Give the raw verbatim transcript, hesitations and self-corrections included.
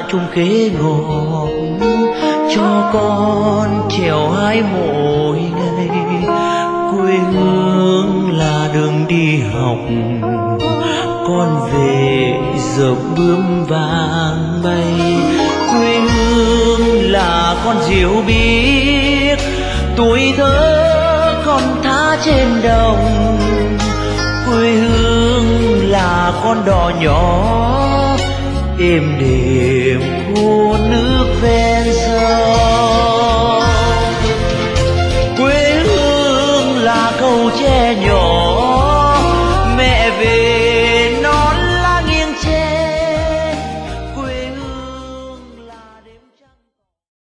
chung khế ngọt cho con trèo hái mỗi ngày. Quê hương là đường đi học, con về giờ bướm vàng bay. Quê hương là con diều biếc, tuổi thơ con thả trên đồng. Quê hương là con đò nhỏ êm đềm khô nước ve.